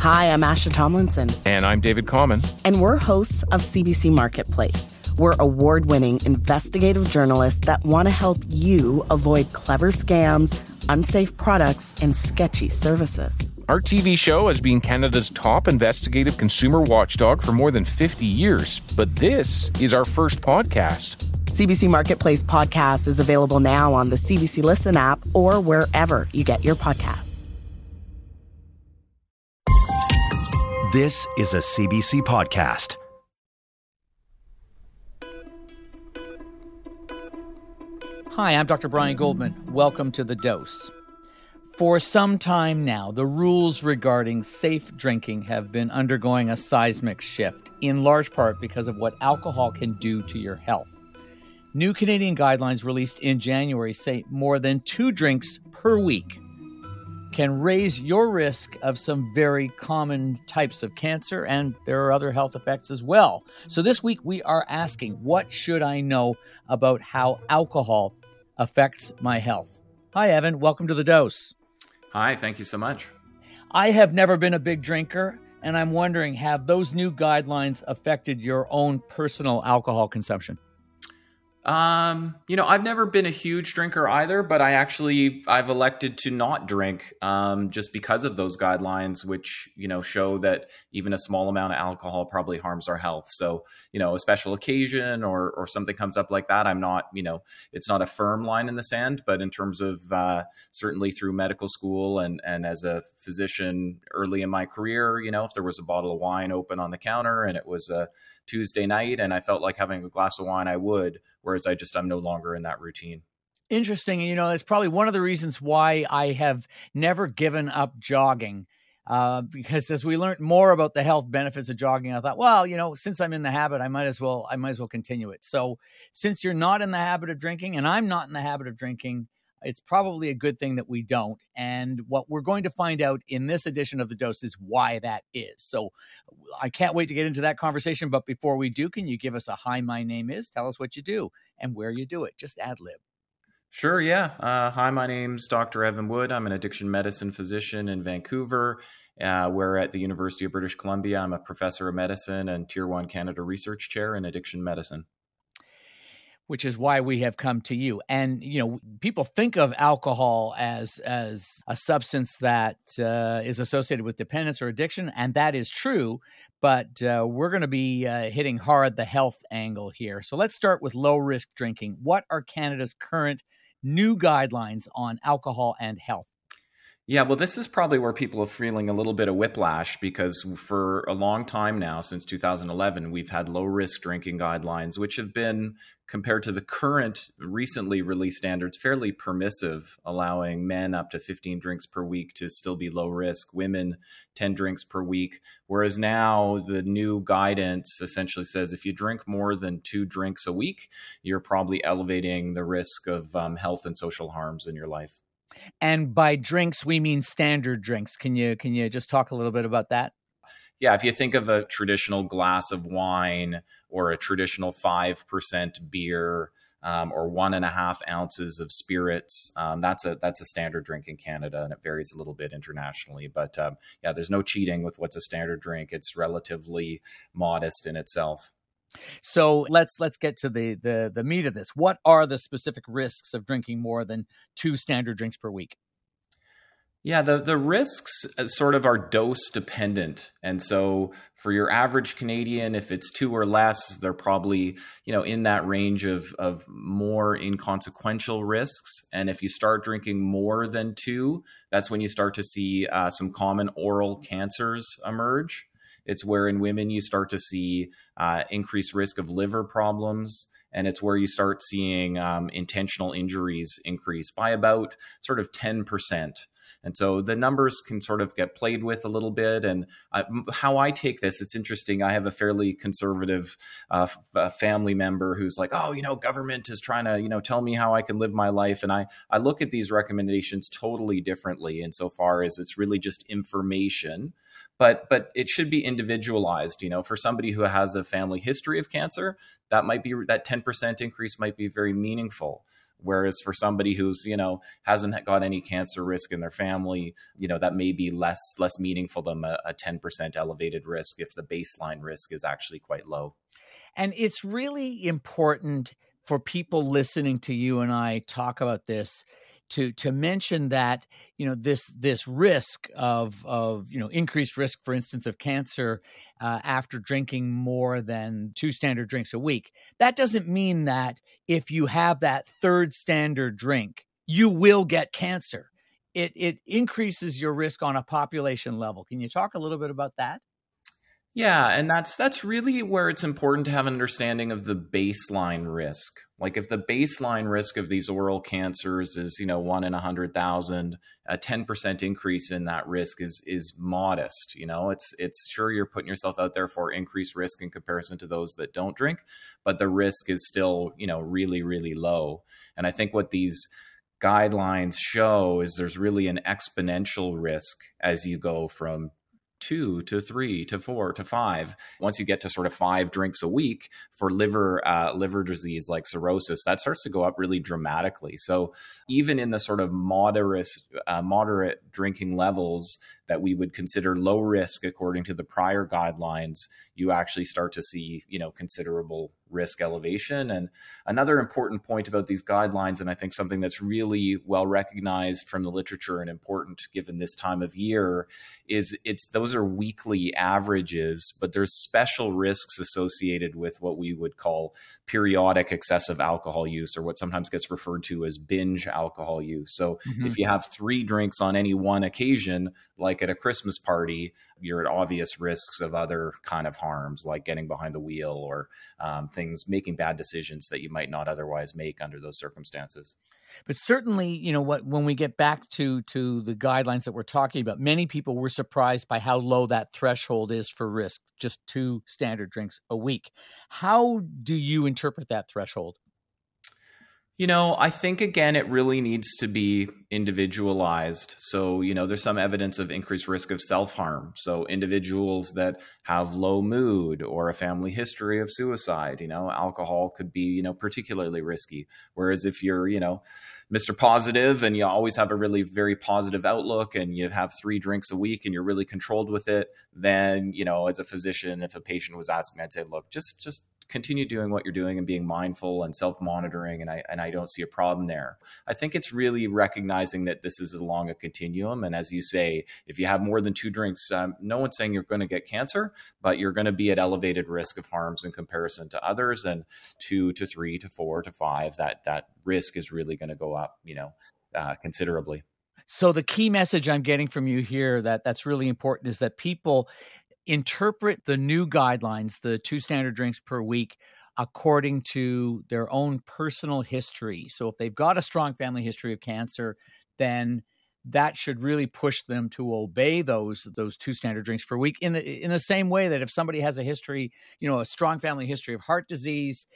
Hi, I'm Asha Tomlinson. And I'm David Common. And we're hosts of CBC Marketplace. We're award-winning investigative journalists that want to help you avoid clever scams, unsafe products, and sketchy services. Our TV show has been Canada's top investigative consumer watchdog for more than 50 years, but this is our first podcast. CBC Marketplace podcast is available now on the CBC Listen app or wherever you get your podcasts. This is a CBC podcast. Hi, I'm Dr. Brian Goldman. Welcome to The Dose. For some time now, the rules regarding safe drinking have been undergoing a seismic shift, in large part because of what alcohol can do to your health. New Canadian guidelines released in January say more than 2 drinks per week can raise your risk of some very common types of cancer, and there are other health effects as well. So this week we are asking, what should I know about how alcohol affects my health? Hi, Evan. Welcome to The Dose. Hi, thank you so much. I have never been a big drinker, and I'm wondering, have those new guidelines affected your own personal alcohol consumption? I've never been a huge drinker either, but I've elected to not drink, just because of those guidelines, which, show that even a small amount of alcohol probably harms our health. So, a special occasion or something comes up like that, I'm not, it's not a firm line in the sand, but in terms of, certainly through medical school and as a physician early in my career, if there was a bottle of wine open on the counter and it was a Tuesday night and I felt like having a glass of wine, I would, whereas I'm no longer in that routine. Interesting. It's probably one of the reasons why I have never given up jogging, because as we learned more about the health benefits of jogging, I thought, well, since I'm in the habit, I might as well continue it. So since you're not in the habit of drinking and I'm not in the habit of drinking, it's probably a good thing that we don't. And what we're going to find out in this edition of The Dose is why that is. So I can't wait to get into that conversation. But before we do, can you give us a hi, my name is, tell us what you do and where you do it? Just ad lib. Sure, yeah. Hi, my name's Dr. Evan Wood. I'm an addiction medicine physician in Vancouver. Where at the University of British Columbia, I'm a professor of medicine and Tier 1 Canada Research Chair in addiction medicine. Which is why we have come to you. And, people think of alcohol as a substance that is associated with dependence or addiction, and that is true. But we're going to be hitting hard the health angle here. So let's start with low-risk drinking. What are Canada's current new guidelines on alcohol and health? Yeah, well, this is probably where people are feeling a little bit of whiplash because for a long time now, since 2011, we've had low-risk drinking guidelines, which have been, compared to the current recently released standards, fairly permissive, allowing men up to 15 drinks per week to still be low risk, women 10 drinks per week. Whereas now the new guidance essentially says if you drink more than 2 drinks a week, you're probably elevating the risk of health and social harms in your life. And by drinks, we mean standard drinks. Can you just talk a little bit about that? Yeah, if you think of a traditional glass of wine or a traditional 5% beer or 1.5 ounces of spirits, that's a standard drink in Canada, and it varies a little bit internationally. But there's no cheating with what's a standard drink. It's relatively modest in itself. So let's get to the meat of this. What are the specific risks of drinking more than 2 standard drinks per week? Yeah, the risks sort of are dose dependent. And so for your average Canadian, if it's 2 or less, they're probably, in that range of more inconsequential risks. And if you start drinking more than 2, that's when you start to see some common oral cancers emerge. It's where in women you start to see increased risk of liver problems. And it's where you start seeing intentional injuries increase by about sort of 10%. And so the numbers can sort of get played with a little bit. And how I take this, it's interesting. I have a fairly conservative family member who's like, government is trying to, tell me how I can live my life. And I look at these recommendations totally differently insofar as it's really just information. But it should be individualized, for somebody who has a family history of cancer, that 10% increase might be very meaningful. Whereas for somebody who's, hasn't got any cancer risk in their family, that may be less meaningful than a 10% elevated risk if the baseline risk is actually quite low. And it's really important for people listening to you and I talk about this to mention that, this risk of increased risk, for instance, of cancer after drinking more than 2 standard drinks a week. That doesn't mean that if you have that third standard drink, you will get cancer. It increases your risk on a population level. Can you talk a little bit about that? Yeah, and that's really where it's important to have an understanding of the baseline risk. Like if the baseline risk of these oral cancers is, 1 in 100,000, a 10% increase in that risk is modest. It's sure you're putting yourself out there for increased risk in comparison to those that don't drink, but the risk is still, really, really low. And I think what these guidelines show is there's really an exponential risk as you go from 2 to 3 to 4 to 5. Once you get to sort of 5 drinks a week for liver disease like cirrhosis, that starts to go up really dramatically. So even in the sort of moderate drinking levels that we would consider low risk according to the prior guidelines, you actually start to see, considerable risk elevation. And another important point about these guidelines, and I think something that's really well recognized from the literature and important given this time of year, is those are weekly averages, but there's special risks associated with what we would call periodic excessive alcohol use, or what sometimes gets referred to as binge alcohol use. So if you have 3 drinks on any one occasion, like at a Christmas party, you're at obvious risks of other kind of harms, like getting behind the wheel or making bad decisions that you might not otherwise make under those circumstances. But certainly, when we get back to the guidelines that we're talking about, many people were surprised by how low that threshold is for risk, just 2 standard drinks a week. How do you interpret that threshold? I think, again, it really needs to be individualized. So, there's some evidence of increased risk of self-harm. So individuals that have low mood or a family history of suicide, alcohol could be, particularly risky. Whereas if you're, Mr. Positive and you always have a really very positive outlook and you have 3 drinks a week and you're really controlled with it, then, as a physician, if a patient was asking, I'd say, look, just continue doing what you're doing and being mindful and self-monitoring. And I don't see a problem there. I think it's really recognizing that this is along a continuum. And as you say, if you have more than 2 drinks, no one's saying you're going to get cancer, but you're going to be at elevated risk of harms in comparison to others. And 2 to 3 to 4 to 5, that risk is really going to go up, considerably. So the key message I'm getting from you here that's really important is that people interpret the new guidelines, the 2 standard drinks per week, according to their own personal history. So if they've got a strong family history of cancer, then that should really push them to obey those 2 standard drinks per week in the same way that if somebody has a history, a strong family history of heart disease,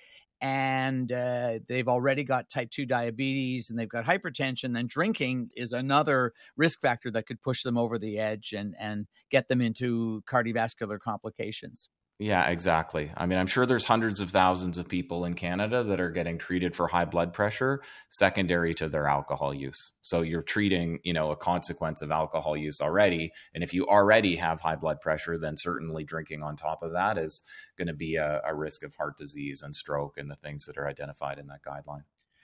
and they've already got type 2 diabetes and they've got hypertension, then drinking is another risk factor that could push them over the edge and get them into cardiovascular complications. Yeah, exactly. I mean, I'm sure there's hundreds of thousands of people in Canada that are getting treated for high blood pressure secondary to their alcohol use. So you're treating, a consequence of alcohol use already. And if you already have high blood pressure, then certainly drinking on top of that is going to be a risk of heart disease and stroke and the things that are identified in that guideline.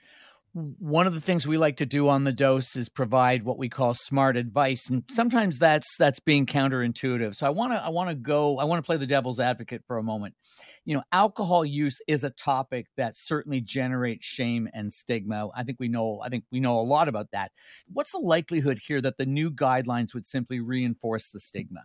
One of the things we like to do on The Dose is provide what we call smart advice, and sometimes that's being counterintuitive. So I want to play the devil's advocate for a moment. Alcohol use is a topic that certainly generates shame and stigma. I think we know a lot about that. What's the likelihood here that the new guidelines would simply reinforce the stigma?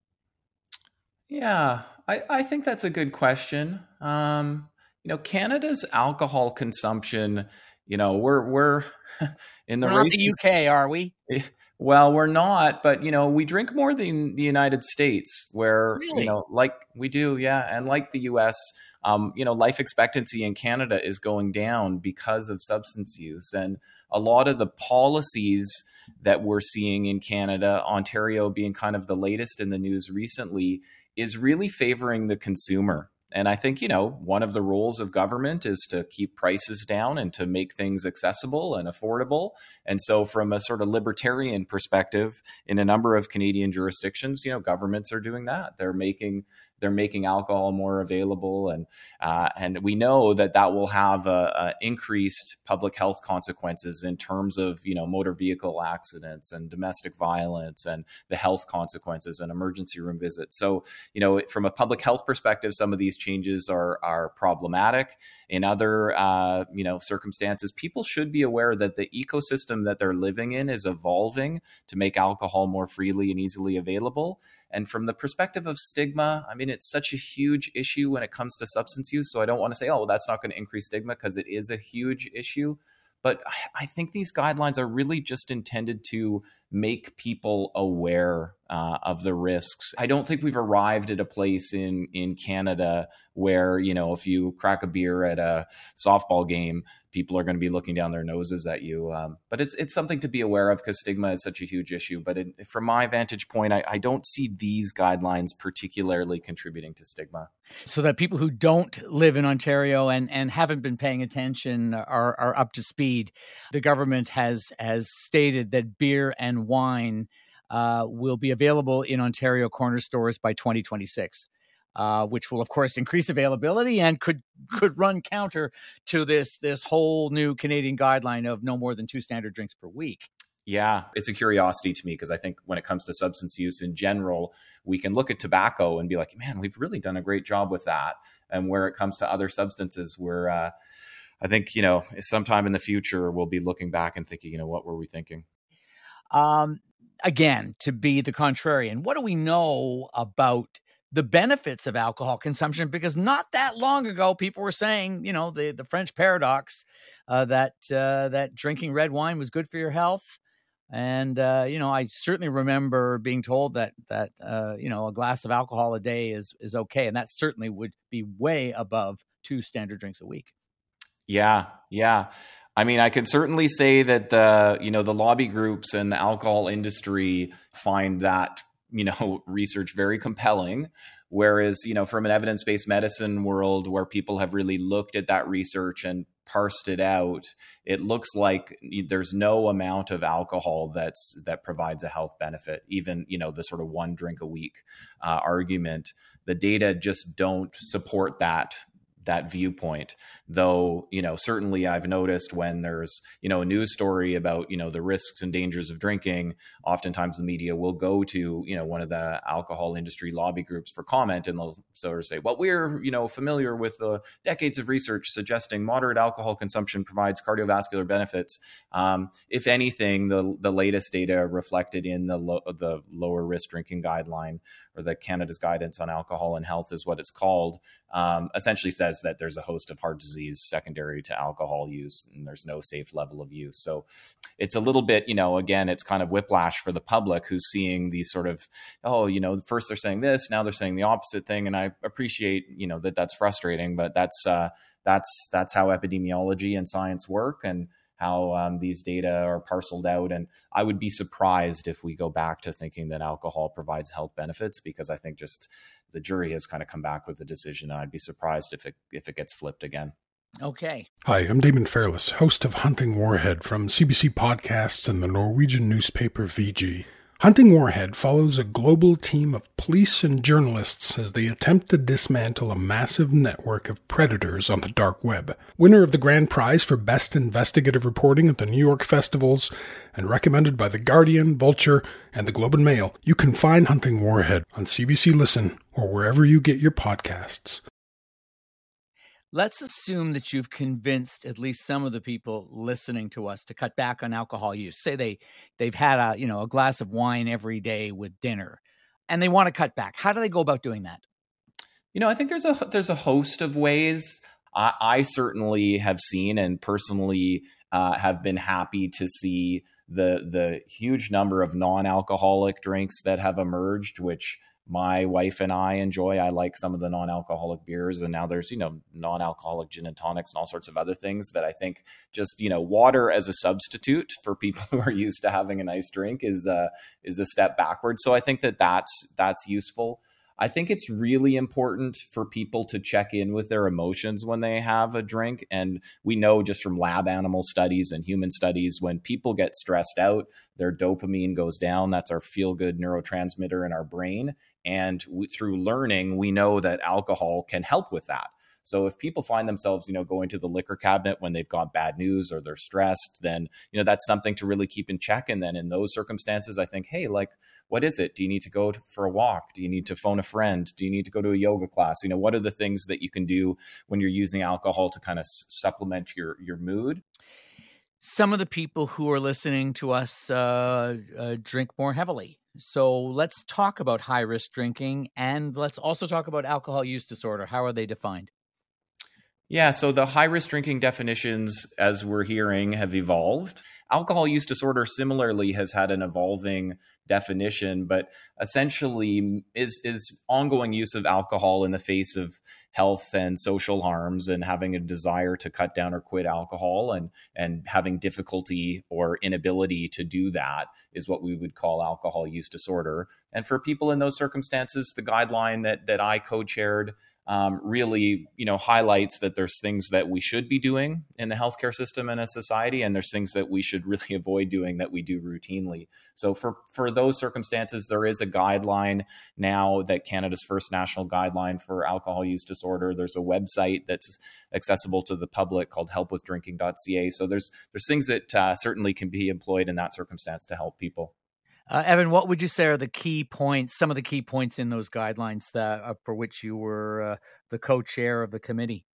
Yeah, I think that's a good question. Canada's alcohol consumption, we're in the we're race. Not the UK, are we? Well, we're not, but we drink more than the United States, where really? Like we do, yeah, and like the US, life expectancy in Canada is going down because of substance use, and a lot of the policies that we're seeing in Canada, Ontario being kind of the latest in the news recently, is really favoring the consumer. And I think, one of the roles of government is to keep prices down and to make things accessible and affordable. And so from a sort of libertarian perspective, in a number of Canadian jurisdictions, governments are doing that. They're making alcohol more available, and we know that will have increased public health consequences in terms of motor vehicle accidents and domestic violence and the health consequences and emergency room visits. So from a public health perspective, some of these changes are problematic. In other circumstances, people should be aware that the ecosystem that they're living in is evolving to make alcohol more freely and easily available. And from the perspective of stigma, I mean, it's such a huge issue when it comes to substance use. So I don't want to say, oh, well, that's not going to increase stigma, because it is a huge issue. But I think these guidelines are really just intended to make people aware of the risks. I don't think we've arrived at a place in Canada where, if you crack a beer at a softball game, people are going to be looking down their noses at you. But it's something to be aware of, because stigma is such a huge issue. But from my vantage point, I don't see these guidelines particularly contributing to stigma. So that people who don't live in Ontario and haven't been paying attention are up to speed. The government has stated that beer and wine will be available in Ontario corner stores by 2026, which will, of course, increase availability and could run counter to this whole new Canadian guideline of no more than 2 standard drinks per week. Yeah, it's a curiosity to me, because I think when it comes to substance use in general, we can look at tobacco and be like, man, we've really done a great job with that. And where it comes to other substances, I think, sometime in the future, we'll be looking back and thinking, what were we thinking? Again, to be the contrarian, what do we know about the benefits of alcohol consumption? Because not that long ago, people were saying, the French paradox, that drinking red wine was good for your health. And, I certainly remember being told that a glass of alcohol a day is okay. And that certainly would be way above 2 standard drinks a week. Yeah. I mean, I could certainly say that the lobby groups and the alcohol industry find that, research very compelling. Whereas, from an evidence-based medicine world where people have really looked at that research and parsed it out, it looks like there's no amount of alcohol that provides a health benefit. Even, the sort of 1 drink a week argument, the data just don't support that viewpoint. Though, certainly I've noticed when there's, a news story about, the risks and dangers of drinking, oftentimes the media will go to, one of the alcohol industry lobby groups for comment, and they'll sort of say, well, we're, familiar with the decades of research suggesting moderate alcohol consumption provides cardiovascular benefits. If anything, the latest data reflected in the lower risk drinking guideline, or the Canada's guidance on alcohol and health is what it's called, essentially says that there's a host of heart disease secondary to alcohol use, and there's no safe level of use. So it's a little bit, again, it's kind of whiplash for the public who's seeing these sort of, first they're saying this, now they're saying the opposite thing. And I appreciate, that's frustrating, but that's how epidemiology and science work, and how these data are parceled out. And I would be surprised if we go back to thinking that alcohol provides health benefits, because I think just the jury has kind of come back with the decision. And I'd be surprised if it gets flipped again. Okay. Hi, I'm Damon Fairless, host of Hunting Warhead from CBC Podcasts and the Norwegian newspaper VG. Hunting Warhead follows a global team of police and journalists as they attempt to dismantle a massive network of predators on the dark web. Winner of the grand prize for best investigative reporting at the New York festivals, and recommended by The Guardian, Vulture, and the Globe and Mail, you can find Hunting Warhead on CBC Listen or wherever you get your podcasts. Let's assume that you've convinced at least some of the people listening to us to cut back on alcohol use. Say they've had a glass of wine every day with dinner, and they want to cut back. How do they go about doing that? I think there's a host of ways. I certainly have seen and personally have been happy to see the huge number of non-alcoholic drinks that have emerged, which my wife and I enjoy. I like some of the non-alcoholic beers, and now there's, non-alcoholic gin and tonics and all sorts of other things that I think just, water as a substitute for people who are used to having a nice drink is a step backward. So I think that's useful. I think it's really important for people to check in with their emotions when they have a drink. And we know just from lab animal studies and human studies, when people get stressed out, their dopamine goes down. That's our feel-good neurotransmitter in our brain. And through learning, we know that alcohol can help with that. So if people find themselves, going to the liquor cabinet when they've got bad news or they're stressed, then, that's something to really keep in check. And then in those circumstances, I think, hey, what is it? Do you need to go for a walk? Do you need to phone a friend? Do you need to go to a yoga class? What are the things that you can do when you're using alcohol to kind of supplement your mood? Some of the people who are listening to us drink more heavily. So let's talk about high-risk drinking, and let's also talk about alcohol use disorder. How are they defined? Yeah, so the high-risk drinking definitions, as we're hearing, have evolved. Alcohol use disorder similarly has had an evolving definition, but essentially is ongoing use of alcohol in the face of health and social harms and having a desire to cut down or quit alcohol and having difficulty or inability to do that is what we would call alcohol use disorder. And for people in those circumstances, the guideline that I co-chaired really, highlights that there's things that we should be doing in the healthcare system and a society, and there's things that we should really avoid doing that we do routinely. So for those circumstances, there is a guideline now, that Canada's first national guideline for alcohol use disorder. There's a website that's accessible to the public called helpwithdrinking.ca. So there's things that certainly can be employed in that circumstance to help people. Evan, what would you say are the key points, some of the key points in those guidelines that for which you were the co-chair of the committee?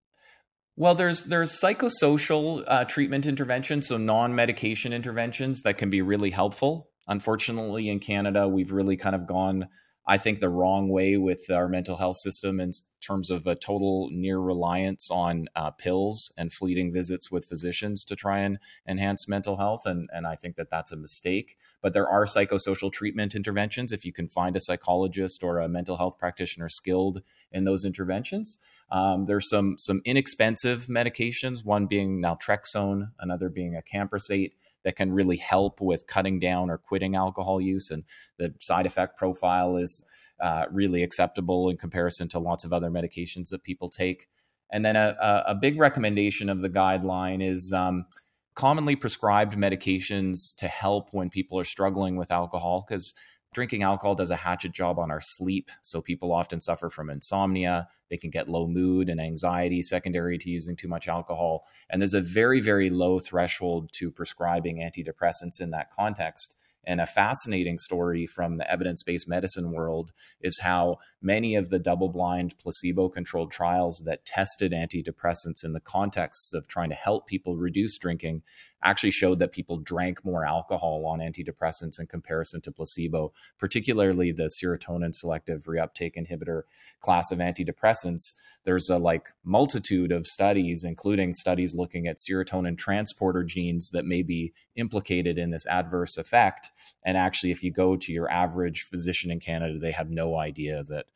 Well, there's psychosocial treatment interventions, so non-medication interventions that can be really helpful. Unfortunately, in Canada, we've really kind of gone, I think, the wrong way with our mental health system in terms of a total near reliance on pills and fleeting visits with physicians to try and enhance mental health. And I think that that's a mistake. But there are psychosocial treatment interventions if you can find a psychologist or a mental health practitioner skilled in those interventions. There's some inexpensive medications, one being naltrexone, another being acamprosate, that can really help with cutting down or quitting alcohol use. And the side effect profile is really acceptable in comparison to lots of other medications that people take. And then a big recommendation of the guideline is commonly prescribed medications to help when people are struggling with alcohol, because drinking alcohol does a hatchet job on our sleep. So people often suffer from insomnia. They can get low mood and anxiety secondary to using too much alcohol. And there's a very, very low threshold to prescribing antidepressants in that context. And a fascinating story from the evidence-based medicine world is how many of the double-blind placebo-controlled trials that tested antidepressants in the context of trying to help people reduce drinking actually showed that people drank more alcohol on antidepressants in comparison to placebo, particularly the serotonin selective reuptake inhibitor class of antidepressants. There's a multitude of studies, including studies looking at serotonin transporter genes that may be implicated in this adverse effect. And actually, if you go to your average physician in Canada, they have no idea that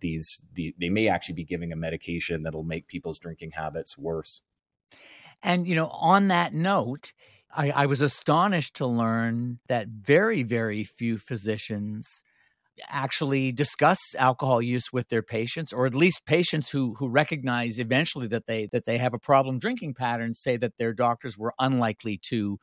they may actually be giving a medication that'll make people's drinking habits worse. And, on that note, I was astonished to learn that very, very few physicians actually discuss alcohol use with their patients, or at least patients who recognize eventually that they have a problem drinking pattern say that their doctors were unlikely to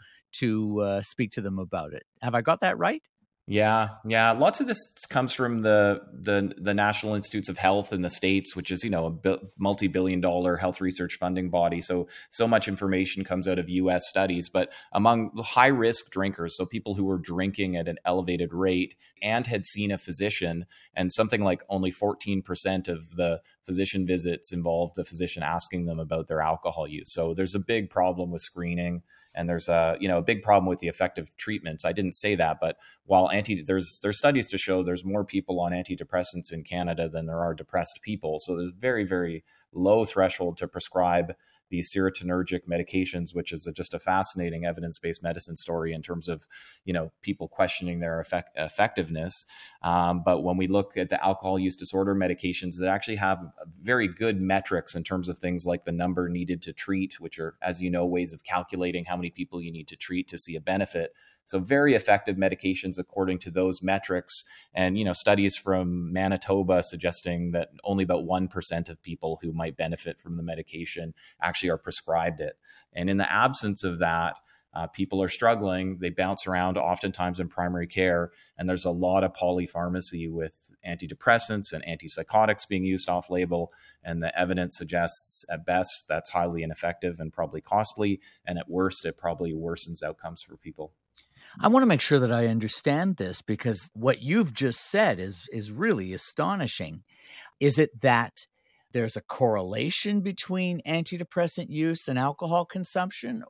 speak to them about it. Have I got that right? Yeah. Lots of this comes from the National Institutes of Health in the States, which is, a multi-billion-dollar health research funding body. So much information comes out of U.S. studies. But among high-risk drinkers, so people who were drinking at an elevated rate and had seen a physician, and something like only 14% of the physician visits involved the physician asking them about their alcohol use. So there's a big problem with screening. And there's a big problem with the effective treatments. I didn't say that, but while there's studies to show there's more people on antidepressants in Canada than there are depressed people. So there's very, very low threshold to prescribe these serotonergic medications, which is just a fascinating evidence-based medicine story in terms of, people questioning their effectiveness. But when we look at the alcohol use disorder medications that actually have very good metrics in terms of things like the number needed to treat, which are, as you know, ways of calculating how many people you need to treat to see a benefit. So very effective medications according to those metrics. And, studies from Manitoba suggesting that only about 1% of people who might benefit from the medication actually are prescribed it. And in the absence of that, people are struggling. They bounce around oftentimes in primary care, and there's a lot of polypharmacy with antidepressants and antipsychotics being used off-label, and the evidence suggests at best that's highly ineffective and probably costly, and at worst it probably worsens outcomes for people. I want to make sure that I understand this, because what you've just said is really astonishing. Is it that there's a correlation between antidepressant use and alcohol consumption,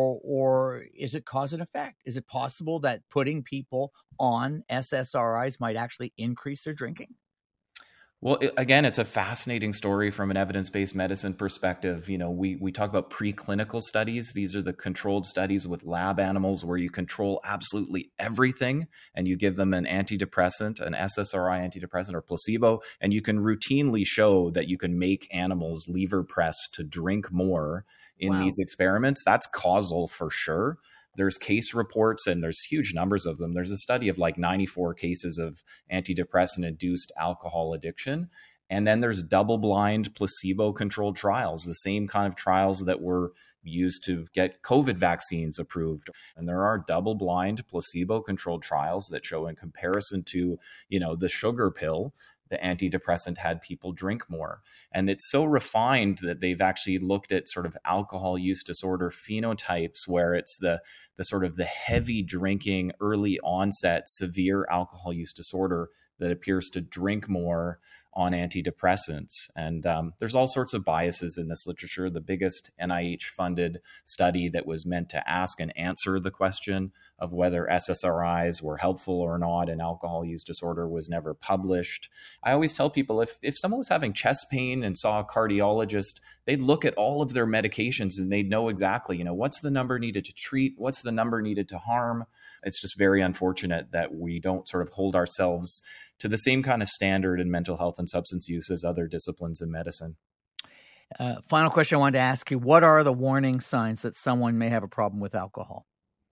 or is it cause and effect? Is it possible that putting people on SSRIs might actually increase their drinking? Well, again, it's a fascinating story from an evidence-based medicine perspective. We talk about preclinical studies. These are the controlled studies with lab animals where you control absolutely everything and you give them an antidepressant, an SSRI antidepressant or placebo, and you can routinely show that you can make animals lever press to drink more in these experiments. That's causal for sure. There's case reports, and there's huge numbers of them. There's a study of like 94 cases of antidepressant-induced alcohol addiction. And then there's double-blind placebo-controlled trials, the same kind of trials that were used to get COVID vaccines approved. And there are double-blind placebo-controlled trials that show, in comparison to, the sugar pill, the antidepressant had people drink more. And it's so refined that they've actually looked at sort of alcohol use disorder phenotypes, where it's the sort of the heavy drinking, early onset, severe alcohol use disorder that appears to drink more on antidepressants. And there's all sorts of biases in this literature. The biggest NIH-funded study that was meant to ask and answer the question of whether SSRIs were helpful or not in alcohol use disorder was never published. I always tell people, if someone was having chest pain and saw a cardiologist, they'd look at all of their medications and they'd know exactly, what's the number needed to treat, what's the number needed to harm. It's just very unfortunate that we don't sort of hold ourselves to the same kind of standard in mental health and substance use as other disciplines in medicine. Final question I wanted to ask you, what are the warning signs that someone may have a problem with alcohol?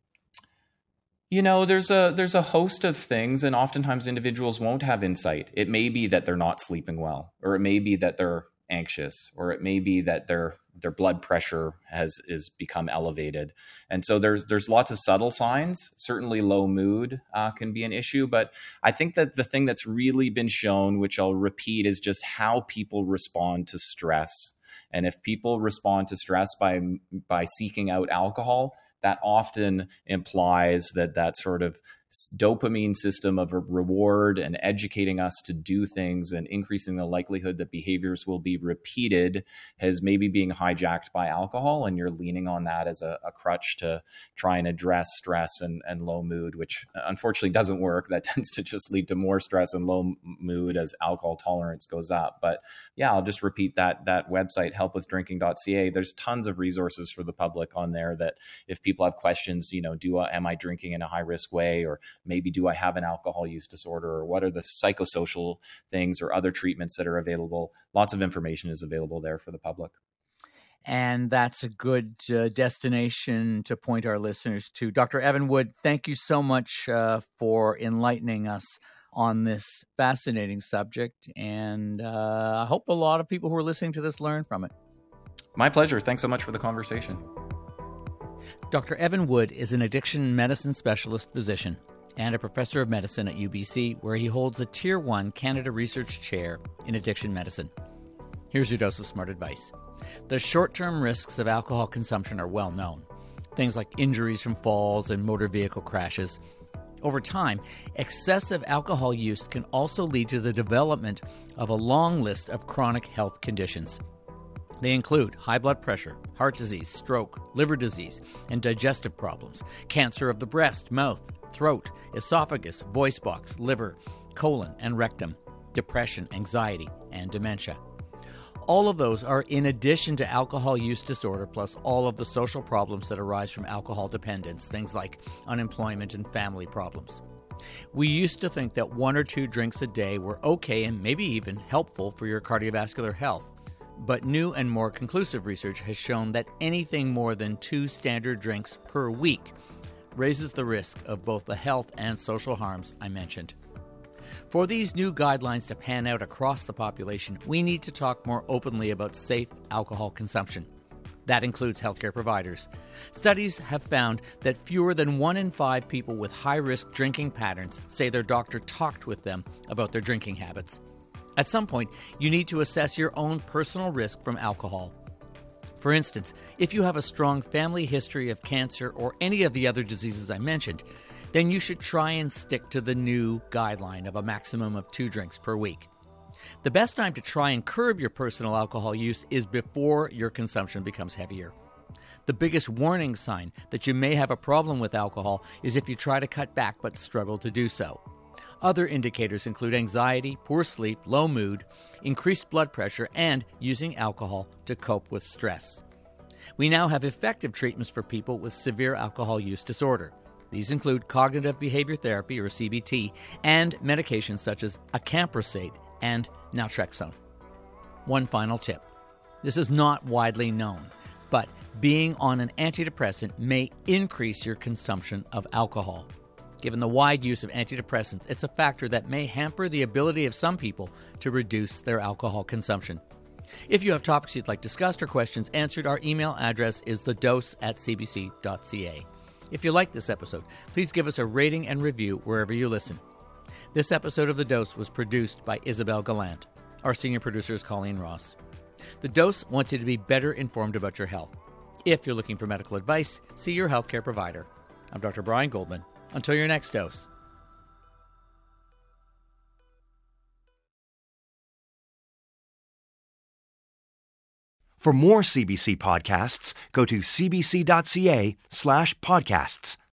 There's a host of things, and oftentimes individuals won't have insight. It may be that they're not sleeping well, or it may be that they're anxious, or it may be that their blood pressure is become elevated. And so there's lots of subtle signs. Certainly low mood can be an issue, but I think that the thing that's really been shown, which I'll repeat, is just how people respond to stress. And if people respond to stress by seeking out alcohol, that often implies that sort of dopamine system of a reward and educating us to do things and increasing the likelihood that behaviors will be repeated is maybe being hijacked by alcohol, and you're leaning on that as a crutch to try and address stress and low mood, which unfortunately doesn't work. That tends to just lead to more stress and low mood as alcohol tolerance goes up. But yeah, I'll just repeat that website, helpwithdrinking.ca. There's tons of resources for the public on there that if people have questions, am I drinking in a high risk way, or maybe do I have an alcohol use disorder, or what are the psychosocial things or other treatments that are available? Lots of information is available there for the public. And that's a good destination to point our listeners to. Dr. Evan Wood, thank you so much for enlightening us on this fascinating subject. And I hope a lot of people who are listening to this learn from it. My pleasure. Thanks so much for the conversation. Dr. Evan Wood is an addiction medicine specialist physician and a professor of medicine at UBC, where he holds a Tier 1 Canada Research Chair in Addiction Medicine. Here's your dose of smart advice. The short-term risks of alcohol consumption are well known. Things like injuries from falls and motor vehicle crashes. Over time, excessive alcohol use can also lead to the development of a long list of chronic health conditions. They include high blood pressure, heart disease, stroke, liver disease, and digestive problems, cancer of the breast, mouth, throat, esophagus, voice box, liver, colon, and rectum, depression, anxiety, and dementia. All of those are in addition to alcohol use disorder, plus all of the social problems that arise from alcohol dependence, things like unemployment and family problems. We used to think that 1 or 2 drinks a day were okay and maybe even helpful for your cardiovascular health. But new and more conclusive research has shown that anything more than 2 standard drinks per week raises the risk of both the health and social harms I mentioned. For these new guidelines to pan out across the population, we need to talk more openly about safe alcohol consumption. That includes healthcare providers. Studies have found that fewer than 1 in 5 people with high-risk drinking patterns say their doctor talked with them about their drinking habits. At some point, you need to assess your own personal risk from alcohol. For instance, if you have a strong family history of cancer or any of the other diseases I mentioned, then you should try and stick to the new guideline of a maximum of 2 drinks per week. The best time to try and curb your personal alcohol use is before your consumption becomes heavier. The biggest warning sign that you may have a problem with alcohol is if you try to cut back but struggle to do so. Other indicators include anxiety, poor sleep, low mood, increased blood pressure, and using alcohol to cope with stress. We now have effective treatments for people with severe alcohol use disorder. These include cognitive behavior therapy, or CBT, and medications such as acamprosate and naltrexone. One final tip. This is not widely known, but being on an antidepressant may increase your consumption of alcohol. Given the wide use of antidepressants, it's a factor that may hamper the ability of some people to reduce their alcohol consumption. If you have topics you'd like discussed or questions answered, our email address is thedose@cbc.ca. If you like this episode, please give us a rating and review wherever you listen. This episode of The Dose was produced by Isabel Gallant. Our senior producer is Colleen Ross. The Dose wants you to be better informed about your health. If you're looking for medical advice, see your healthcare provider. I'm Dr. Brian Goldman. Until your next dose. For more CBC podcasts, go to cbc.ca/podcasts.